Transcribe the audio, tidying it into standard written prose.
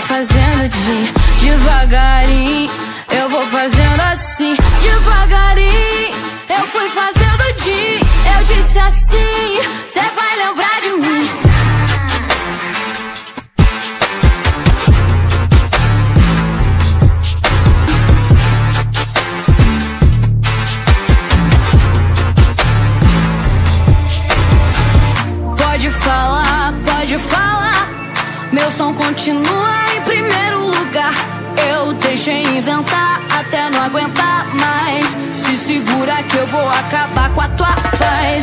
fazendo devagarinho. Eu vou fazendo assim, devagarinho. Eu fui fazendo eu disse assim, cê vai lembrar de mim. Pode falar, meu som continua em primeiro lugar. Eu deixei inventar até não aguentar mais. Se segura que eu vou acabar com a tua paz.